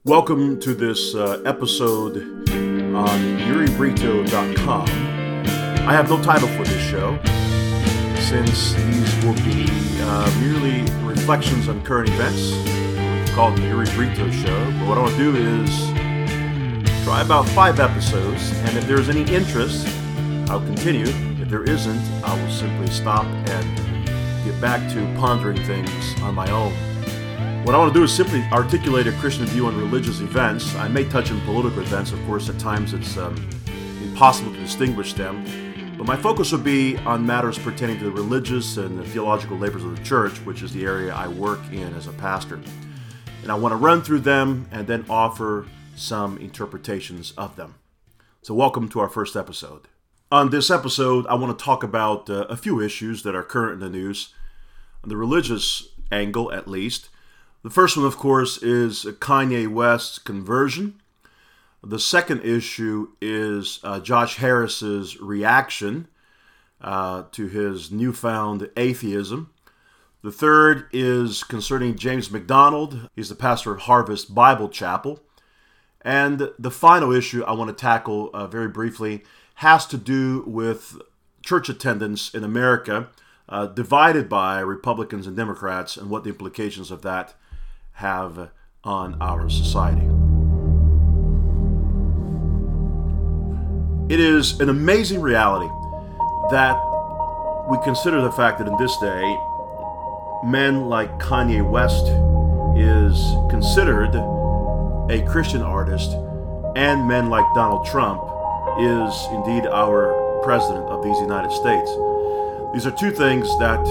Welcome to this episode on UriBrito.com. I have no title for this show, since these will be merely reflections on current events. We call it the Uri Brito Show, but what I want to do is try about 5 episodes, and if there's any interest, I'll continue. If there isn't, I will simply stop and get back to pondering things on my own. What I want to do is simply articulate a Christian view on religious events. I may touch on political events, of course. At times it's impossible to distinguish them. But my focus will be on matters pertaining to the religious and the theological labors of the church, which is the area I work in as a pastor. And I want to run through them and then offer some interpretations of them. So welcome to our first episode. On this episode, I want to talk about a few issues that are current in the news, on the religious angle at least. The first one, of course, is Kanye West's conversion. The second issue is Josh Harris's reaction to his newfound atheism. The third is concerning James MacDonald. He's the pastor of Harvest Bible Chapel. And the final issue I want to tackle very briefly has to do with church attendance in America, divided by Republicans and Democrats, and what the implications of that have on our society. It is an amazing reality that we consider the fact that in this day, men like Kanye West is considered a Christian artist, and men like Donald Trump is indeed our president of these United States. These are two things that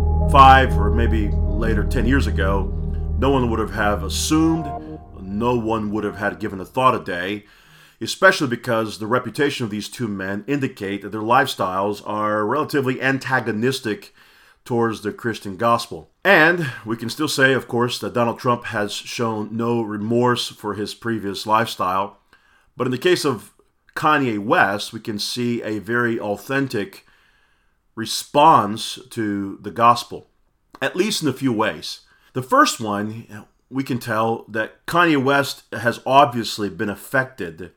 5 or maybe later 10 years ago no one would have assumed, no one would have had given a thought a day, especially because the reputation of these two men indicate that their lifestyles are relatively antagonistic towards the Christian gospel. And we can still say, of course, that Donald Trump has shown no remorse for his previous lifestyle. But in the case of Kanye West, we can see a very authentic response to the gospel, at least in a few ways. The first one, we can tell that Kanye West has obviously been affected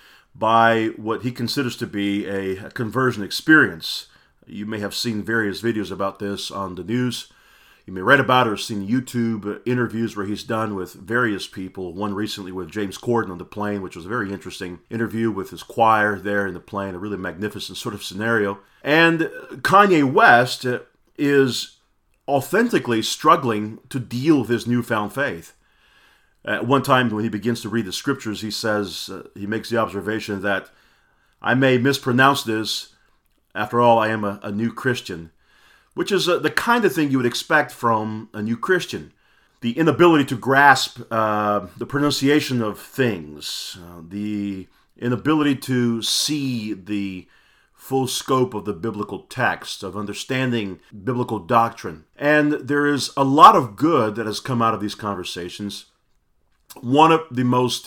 by what he considers to be a conversion experience. You may have seen various videos about this on the news. You may read about it or seen YouTube interviews where he's done with various people. One recently with James Corden on the plane, which was a very interesting interview with his choir there in the plane, a really magnificent sort of scenario. And Kanye West is authentically struggling to deal with his newfound faith. At one time when he begins to read the scriptures, he says, he makes the observation that I may mispronounce this, after all, I am a new Christian, which is the kind of thing you would expect from a new Christian. The inability to grasp the pronunciation of things, the inability to see the full scope of the biblical text, of understanding biblical doctrine. And there is a lot of good that has come out of these conversations. One of the most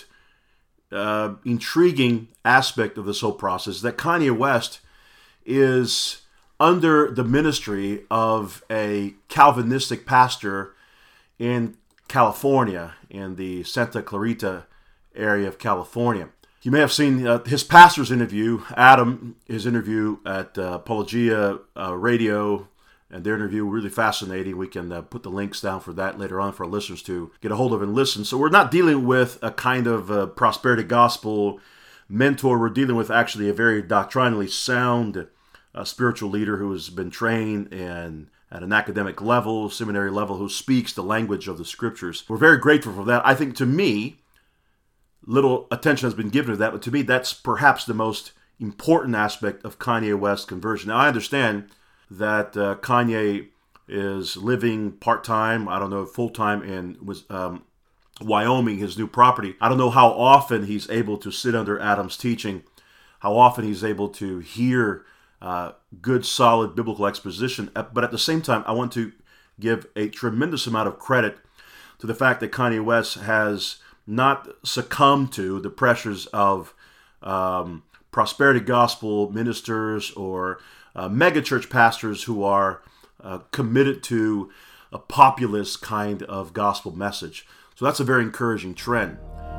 intriguing aspect of this whole process is that Kanye West is under the ministry of a Calvinistic pastor in California, in the Santa Clarita area of California. You may have seen his pastor's interview, Adam, his interview at Apologia Radio, and their interview, really fascinating. We can put the links down for that later on for our listeners to get a hold of and listen. So we're not dealing with a kind of prosperity gospel mentor. We're dealing with actually a very doctrinally sound spiritual leader who has been trained and at an academic level, seminary level, who speaks the language of the scriptures. We're very grateful for that. I think, to me, little attention has been given to that, but to me, that's perhaps the most important aspect of Kanye West's conversion. Now, I understand that Kanye is living part-time, I don't know, full-time in Wyoming, his new property. I don't know how often he's able to sit under Adam's teaching, how often he's able to hear good, solid biblical exposition. But at the same time, I want to give a tremendous amount of credit to the fact that Kanye West has not succumb to the pressures of prosperity gospel ministers or megachurch pastors who are committed to a populist kind of gospel message. So that's a very encouraging trend.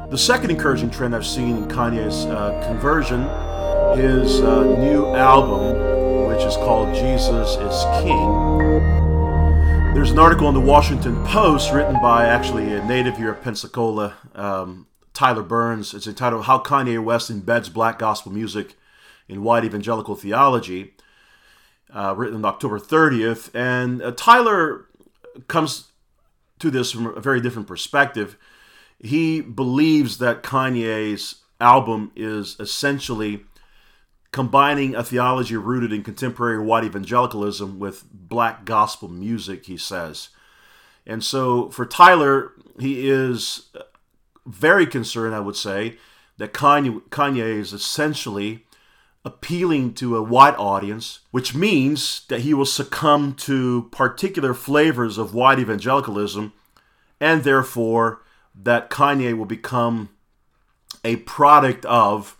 The second encouraging trend I've seen in Kanye's conversion, his new album, which is called Jesus is King. There's an article in the Washington Post written by actually a native here of Pensacola, Tyler Burns. It's entitled How Kanye West Embeds Black Gospel Music in White Evangelical Theology, written on October 30th. And Tyler comes to this from a very different perspective. He believes that Kanye's album is essentially combining a theology rooted in contemporary white evangelicalism with black gospel music, he says. And so for Tyler, he is very concerned, I would say, that Kanye is essentially appealing to a white audience, which means that he will succumb to particular flavors of white evangelicalism, and therefore that Kanye will become a product of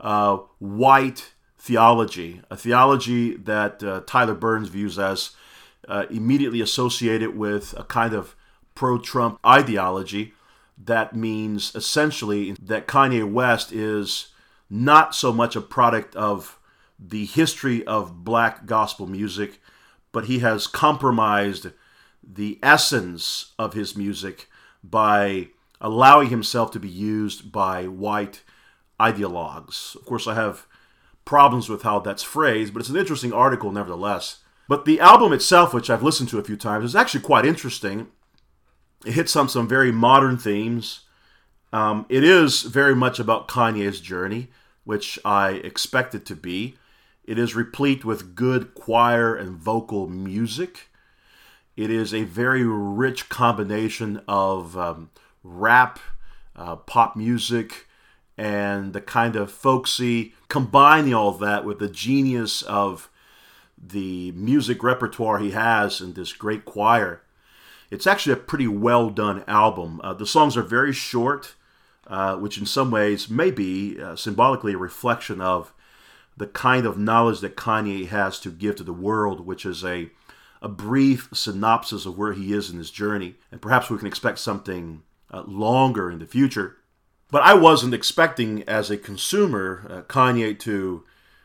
white theology, a theology that Tyler Burns views as immediately associated with a kind of pro-Trump ideology. That means essentially that Kanye West is not so much a product of the history of black gospel music, but he has compromised the essence of his music by allowing himself to be used by white ideologues. Of course, I have problems with how that's phrased, but it's an interesting article nevertheless. But the album itself, which I've listened to a few times, is actually quite interesting. It hits on some very modern themes. It is very much about Kanye's journey, which I expect it to be. It is replete with good choir and vocal music. It is a very rich combination of rap, pop music, and the kind of folksy, combining all of that with the genius of the music repertoire he has in this great choir. It's actually a pretty well done album. The songs are very short, which in some ways may be symbolically a reflection of the kind of knowledge that Kanye has to give to the world, which is a brief synopsis of where he is in his journey. And perhaps we can expect something longer in the future. But I wasn't expecting, as a consumer, Kanye to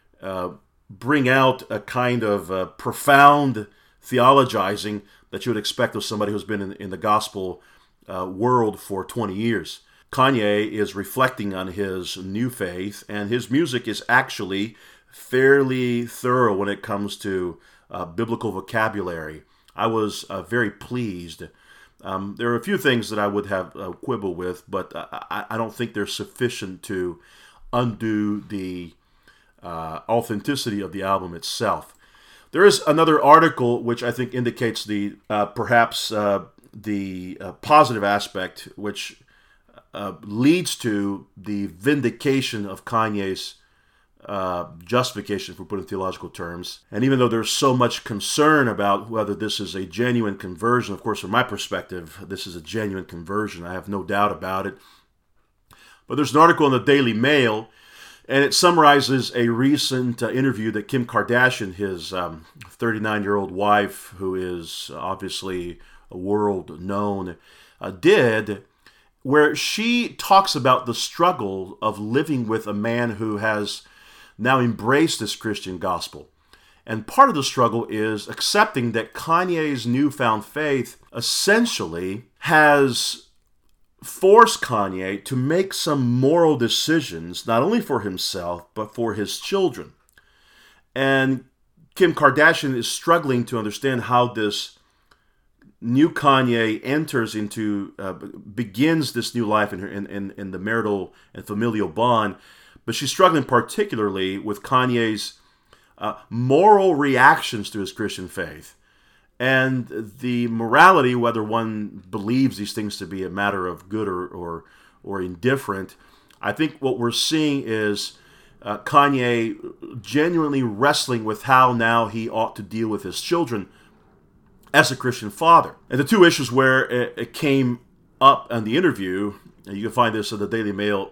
bring out a kind of profound theologizing that you would expect of somebody who's been in the gospel world for 20 years. Kanye is reflecting on his new faith, and his music is actually fairly thorough when it comes to biblical vocabulary. I was very pleased. There are a few things that I would have quibble with, but I don't think they're sufficient to undo the authenticity of the album itself. There is another article which I think indicates the perhaps the positive aspect, which leads to the vindication of Kanye's justification, for putting theological terms. And even though there's so much concern about whether this is a genuine conversion, of course, from my perspective, this is a genuine conversion. I have no doubt about it. But there's an article in the Daily Mail, and it summarizes a recent interview that Kim Kardashian, his 39-year-old wife, who is obviously a world known, did, where she talks about the struggle of living with a man who has now embraced this Christian gospel. And part of the struggle is accepting that Kanye's newfound faith essentially has forced Kanye to make some moral decisions, not only for himself, but for his children. And Kim Kardashian is struggling to understand how this new Kanye enters into, begins this new life in the marital and familial bond. But she's struggling particularly with Kanye's moral reactions to his Christian faith. And the morality, whether one believes these things to be a matter of good or indifferent, I think what we're seeing is Kanye genuinely wrestling with how now he ought to deal with his children as a Christian father. And the two issues where it came up in the interview, and you can find this at the Daily Mail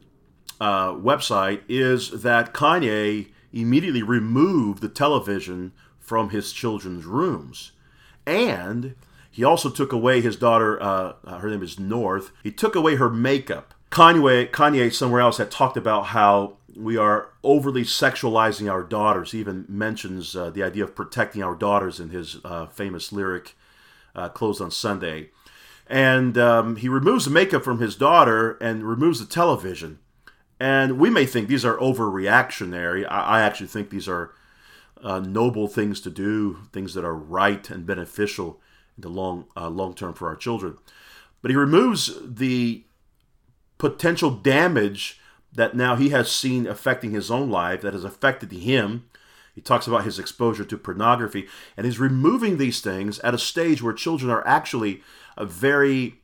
website, is that Kanye immediately removed the television from his children's rooms. And he also took away his daughter, her name is North, he took away her makeup. Kanye somewhere else had talked about how we are overly sexualizing our daughters. He even mentions the idea of protecting our daughters in his famous lyric, Closed on Sunday. And he removes the makeup from his daughter and removes the television. And we may think these are overreactionary. I actually think these are noble things to do, things that are right and beneficial in the long term for our children. But he removes the potential damage that now he has seen affecting his own life, that has affected him. He talks about his exposure to pornography, and he's removing these things at a stage where children are actually very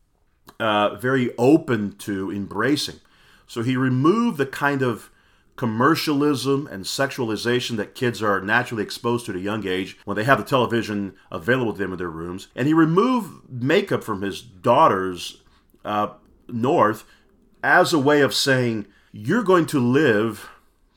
open to embracing. So he removed the kind of commercialism and sexualization that kids are naturally exposed to at a young age when they have the television available to them in their rooms. And he removed makeup from his daughters, North, as a way of saying, you're going to live,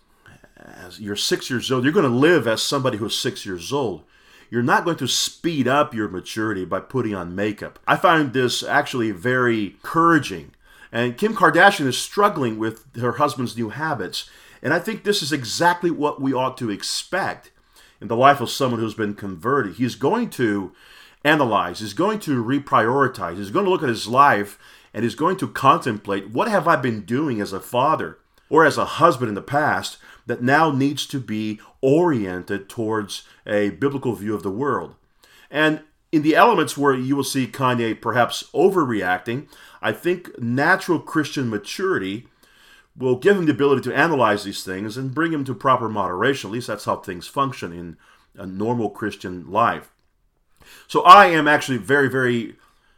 as you're 6 years old, you're going to live as somebody who's 6 years old. You're not going to speed up your maturity by putting on makeup. I find this actually very encouraging. And Kim Kardashian is struggling with her husband's new habits. And I think this is exactly what we ought to expect in the life of someone who's been converted. He's going to analyze, he's going to reprioritize, he's going to look at his life, and he's going to contemplate, what have I been doing as a father or as a husband in the past that now needs to be oriented towards a biblical view of the world? And in the elements where you will see Kanye perhaps overreacting, I think natural Christian maturity will give him the ability to analyze these things and bring him to proper moderation. At least that's how things function in a normal Christian life. So I am actually very, very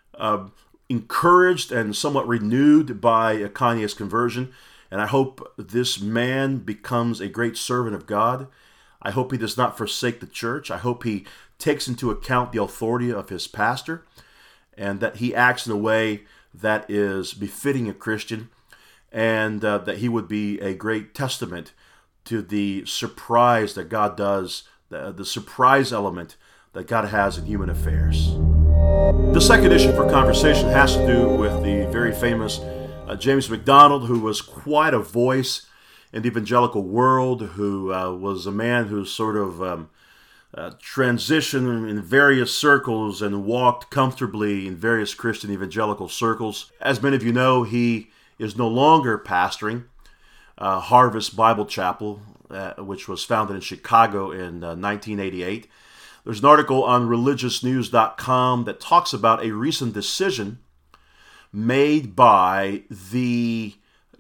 encouraged and somewhat renewed by Kanye's conversion. And I hope this man becomes a great servant of God. I hope he does not forsake the church. I hope he takes into account the authority of his pastor and that he acts in a way that is befitting a Christian, and that he would be a great testament to the surprise that God does, the surprise element that God has in human affairs. The second issue for conversation has to do with the very famous James MacDonald, who was quite a voice in the evangelical world, who was a man who sort of transitioned in various circles and walked comfortably in various Christian evangelical circles. As many of you know, he is no longer pastoring Harvest Bible Chapel, which was founded in Chicago in 1988. There's an article on religiousnews.com that talks about a recent decision made by the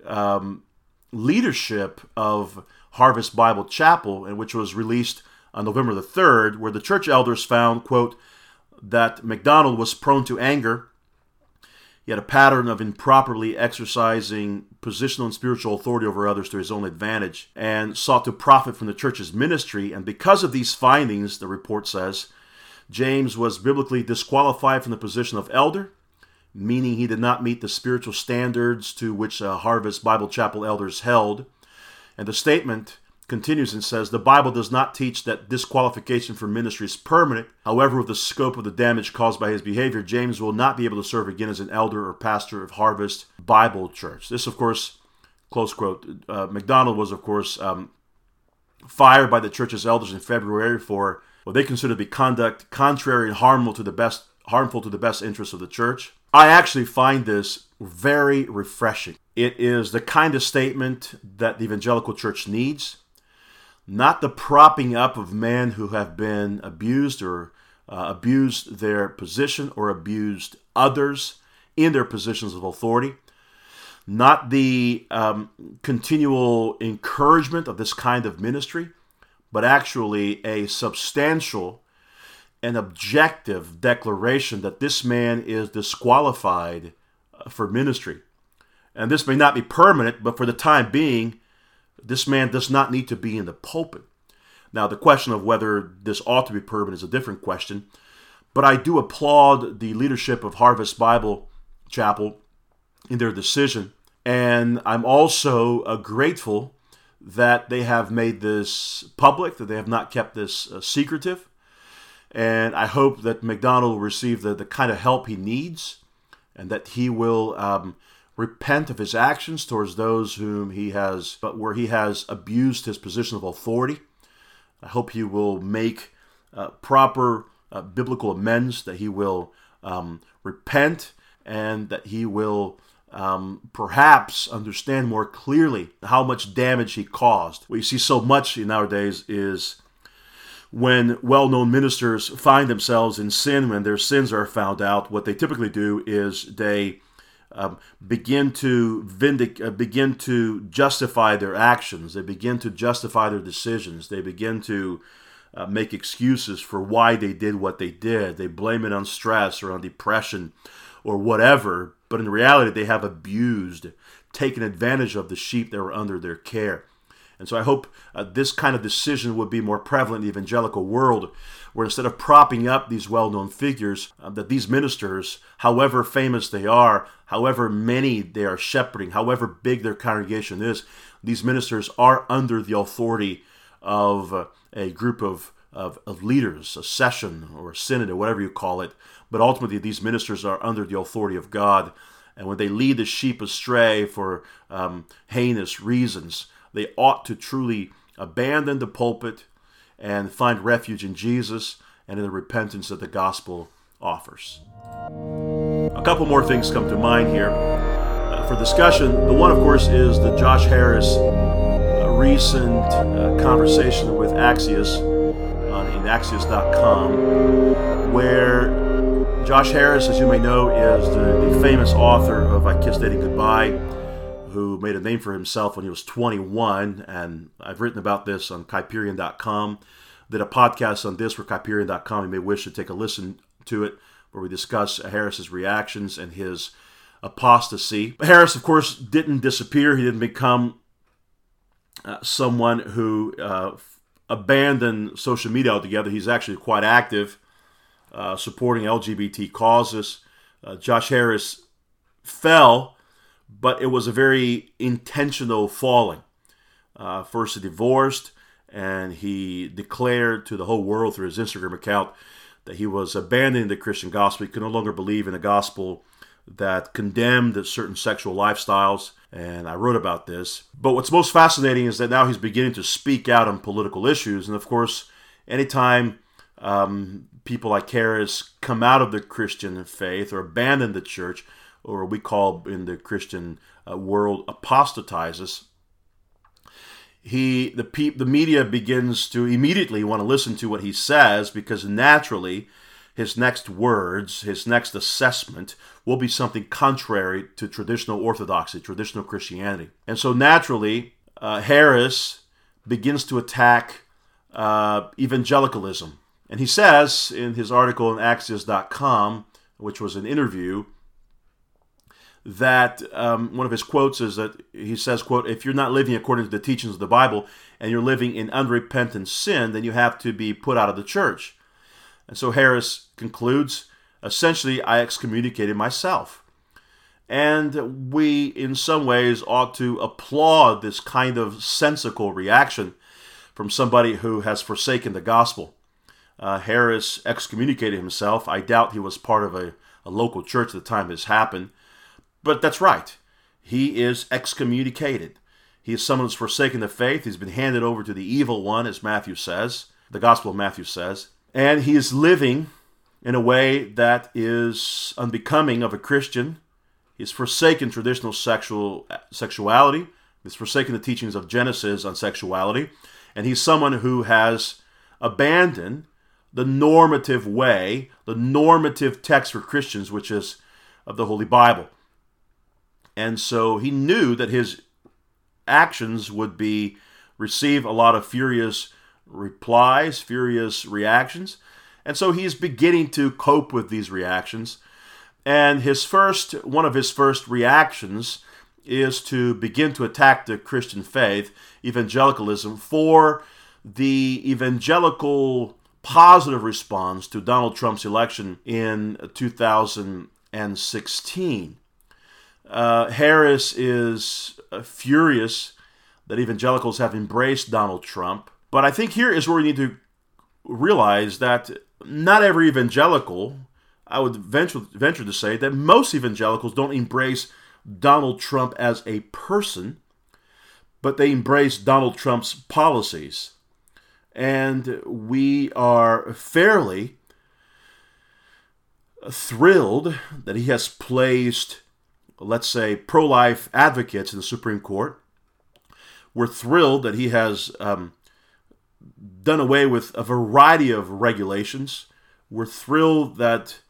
leadership of Harvest Bible Chapel, and which was released on November the 3rd, where the church elders found, quote, that MacDonald was prone to anger. He had a pattern of improperly exercising positional and spiritual authority over others to his own advantage, and sought to profit from the church's ministry. And because of these findings, the report says, James was biblically disqualified from the position of elder, meaning he did not meet the spiritual standards to which Harvest Bible Chapel elders held. And the statement continues and says, the Bible does not teach that disqualification from ministry is permanent. However, with the scope of the damage caused by his behavior, James will not be able to serve again as an elder or pastor of Harvest Bible Church. This, of course, close quote, MacDonald was, of course, fired by the church's elders in February for what they consider to be conduct contrary and harmful to the best interests of the church. I actually find this very refreshing. It is the kind of statement that the evangelical church needs. Not the propping up of men who have been abused or abused their position or abused others in their positions of authority. Not the continual encouragement of this kind of ministry, but actually a substantial and objective declaration that this man is disqualified for ministry. And this may not be permanent, but for the time being, this man does not need to be in the pulpit. Now, the question of whether this ought to be permanent is a different question, but I do applaud the leadership of Harvest Bible Chapel in their decision, and I'm also grateful that they have made this public, that they have not kept this secretive, and I hope that MacDonald will receive the kind of help he needs, and that he will repent of his actions towards those whom where he has abused his position of authority. I hope he will make proper biblical amends, that he will repent, and that he will perhaps understand more clearly how much damage he caused. What you see so much nowadays is when well-known ministers find themselves in sin, when their sins are found out, what they typically do is they begin to justify their actions. They begin to justify their decisions. They begin to make excuses for why they did what they did. They blame it on stress or on depression or whatever, but in reality they have abused, taken advantage of the sheep that were under their care. And so I hope this kind of decision would be more prevalent in the evangelical world, where instead of propping up these well-known figures, that these ministers, however famous they are, however many they are shepherding, however big their congregation is, these ministers are under the authority of a group of leaders, a session or a synod or whatever you call it. But ultimately, these ministers are under the authority of God. And when they lead the sheep astray for heinous reasons, they ought to truly abandon the pulpit and find refuge in Jesus and in the repentance that the gospel offers. A couple more things come to mind here for discussion. The one, of course, is the Josh Harris recent conversation with Axios in Axios.com, where Josh Harris, as you may know, is the famous author of I Kissed Dating Goodbye, who made a name for himself when he was 21, and I've written about this on Kuyperian.com. Did a podcast on this for Kuyperian.com. You may wish to take a listen to it, where we discuss Harris's reactions and his apostasy. Harris, of course, didn't disappear. He didn't become someone who abandoned social media altogether. He's actually quite active, supporting LGBT causes. Josh Harris fell, but it was a very intentional falling. First, he divorced, and he declared to the whole world through his Instagram account that he was abandoning the Christian gospel. He could no longer believe in a gospel that condemned certain sexual lifestyles, and I wrote about this. But what's most fascinating is that now he's beginning to speak out on political issues, and of course, anytime people like Harris come out of the Christian faith or abandon the church, or we call in the Christian world apostatizes, the media begins to immediately want to listen to what he says, because naturally his next words, his next assessment will be something contrary to traditional orthodoxy, traditional Christianity. And so naturally, Harris begins to attack evangelicalism. And he says in his article in Axios.com, which was an interview, that one of his quotes is that he says, quote, "If you're not living according to the teachings of the Bible and you're living in unrepentant sin, then you have to be put out of the church." And so Harris concludes, essentially, I excommunicated myself. And we, in some ways, ought to applaud this kind of sensical reaction from somebody who has forsaken the gospel. Harris excommunicated himself. I doubt he was part of a local church at the time this happened. But that's right. He is excommunicated. He is someone who's forsaken the faith. He's been handed over to the evil one, as Matthew says, the Gospel of Matthew says. And he is living in a way that is unbecoming of a Christian. He's forsaken traditional sexuality. He's forsaken the teachings of Genesis on sexuality. And he's someone who has abandoned the normative way, the normative text for Christians, which is of the Holy Bible. And so he knew that his actions would receive a lot of furious replies, furious reactions. And so he's beginning to cope with these reactions. And one of his first reactions is to begin to attack the Christian faith, evangelicalism, for the evangelical positive response to Donald Trump's election in 2016. Harris is furious that evangelicals have embraced Donald Trump. But I think here is where we need to realize that not every evangelical, I would venture to say that most evangelicals don't embrace Donald Trump as a person, but they embrace Donald Trump's policies. And we are fairly thrilled that he has placed, let's say, pro-life advocates in the Supreme Court. We're thrilled that he has done away with a variety of regulations. We're thrilled that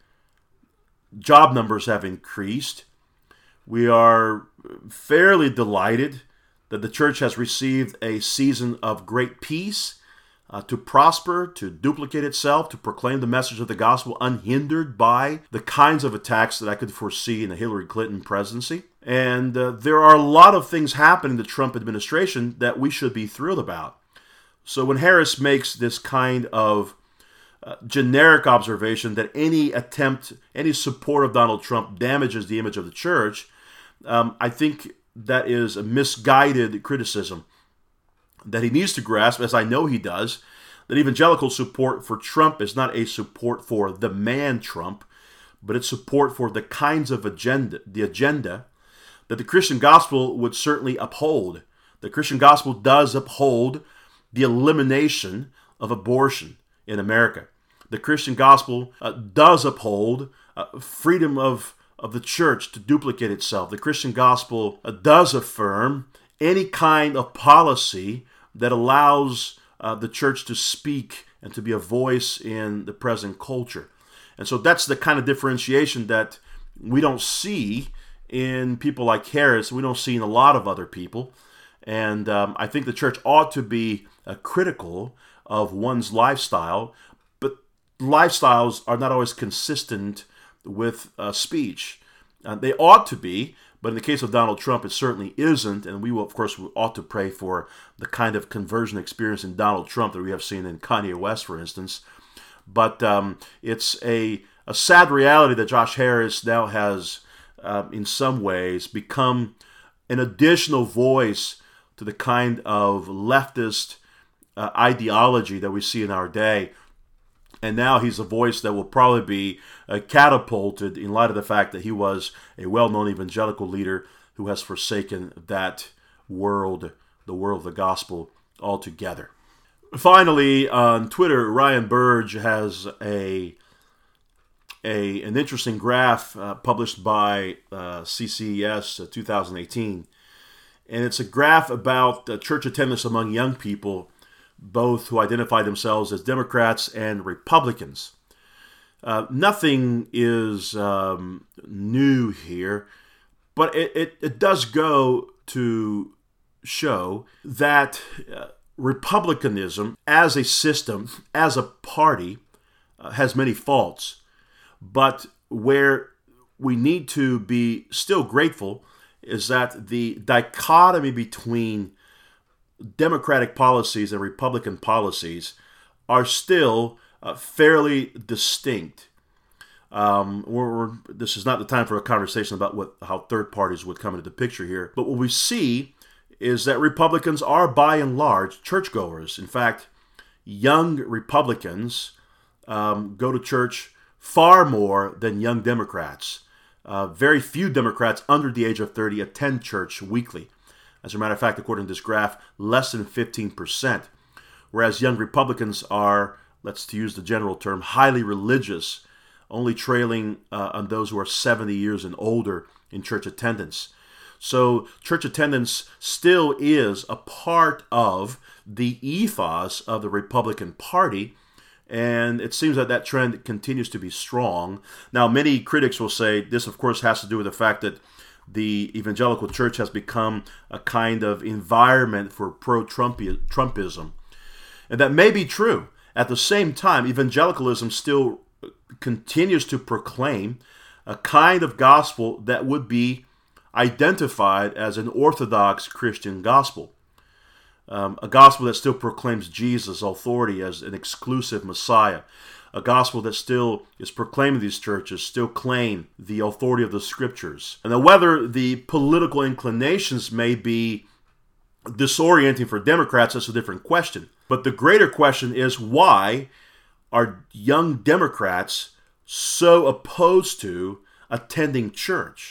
job numbers have increased. We are fairly delighted that the church has received a season of great peace, to prosper, to duplicate itself, to proclaim the message of the gospel unhindered by the kinds of attacks that I could foresee in the Hillary Clinton presidency. And there are a lot of things happening in the Trump administration that we should be thrilled about. So when Harris makes this kind of generic observation that any support of Donald Trump damages the image of the church, I think that is a misguided criticism that he needs to grasp, as I know he does, that evangelical support for Trump is not a support for the man Trump, but it's support for the kinds of agenda that the Christian gospel would certainly uphold. The Christian gospel does uphold the elimination of abortion in America. The Christian gospel does uphold freedom of the church to duplicate itself. The Christian gospel does affirm any kind of policy that allows the church to speak and to be a voice in the present culture. And so that's the kind of differentiation that we don't see in people like Harris. We don't see in a lot of other people. And I think the church ought to be critical of one's lifestyle, but lifestyles are not always consistent with speech. They ought to be, but in the case of Donald Trump, it certainly isn't, and we will, of course, ought to pray for the kind of conversion experience in Donald Trump that we have seen in Kanye West, for instance. But it's a sad reality that Josh Harris now has, in some ways, become an additional voice to the kind of leftist ideology that we see in our day. And now he's a voice that will probably be catapulted in light of the fact that he was a well-known evangelical leader who has forsaken that world, the world of the gospel, altogether. Finally, on Twitter, Ryan Burge has an interesting graph published by CCES 2018. And it's a graph about church attendance among young people, both who identify themselves as Democrats and Republicans. Nothing is new here, but it does go to show that Republicanism as a system, as a party, has many faults. But where we need to be still grateful is that the dichotomy between Democratic policies and Republican policies are still fairly distinct. This is not the time for a conversation about how third parties would come into the picture here. But what we see is that Republicans are, by and large, churchgoers. In fact, young Republicans go to church far more than young Democrats. Very few Democrats under the age of 30 attend church weekly. As a matter of fact, according to this graph, less than 15%, whereas young Republicans are, let's use the general term, highly religious, only trailing on those who are 70 years and older in church attendance. So church attendance still is a part of the ethos of the Republican Party, and it seems that that trend continues to be strong. Now, many critics will say this, of course, has to do with the fact that the evangelical church has become a kind of environment for pro-Trumpism. And that may be true. At the same time, evangelicalism still continues to proclaim a kind of gospel that would be identified as an orthodox Christian gospel. A gospel that still proclaims Jesus' authority as an exclusive Messiah. A gospel that still is proclaiming these churches, still claim the authority of the Scriptures. And now whether the political inclinations may be disorienting for Democrats, that's a different question. But the greater question is, why are young Democrats so opposed to attending church?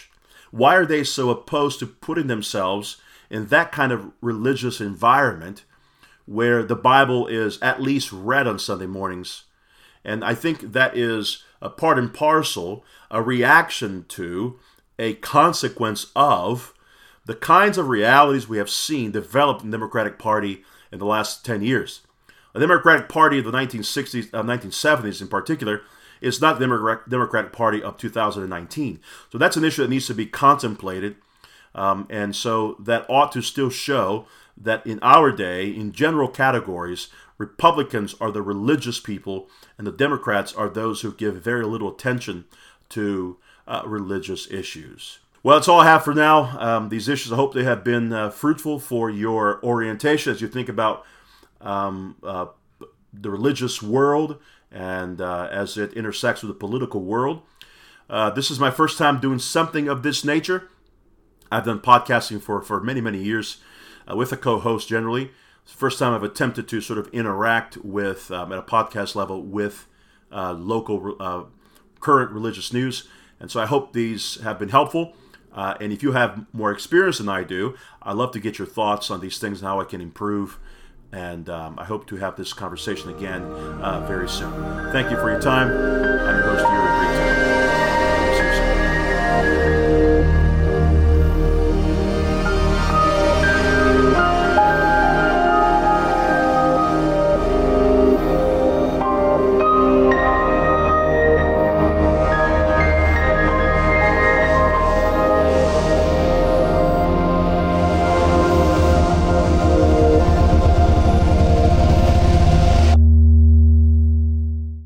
Why are they so opposed to putting themselves in that kind of religious environment where the Bible is at least read on Sunday mornings? And I think that is a part and parcel, a reaction to, a consequence of the kinds of realities we have seen develop in the Democratic Party in the last 10 years. The Democratic Party of the 1960s, 1970s in particular, is not the Democratic Party of 2019. So that's an issue that needs to be contemplated. And so that ought to still show that in our day, in general categories, Republicans are the religious people and the Democrats are those who give very little attention to religious issues. Well, that's all I have for now. These issues, I hope they have been fruitful for your orientation as you think about the religious world and as it intersects with the political world. This is my first time doing something of this nature. I've done podcasting for many, many years with a co-host generally. It's the first time I've attempted to sort of interact with, at a podcast level, with local current religious news. And so I hope these have been helpful. And if you have more experience than I do, I'd love to get your thoughts on these things and how I can improve. And I hope to have this conversation again very soon. Thank you for your time. I'm your host, Yuri Brito.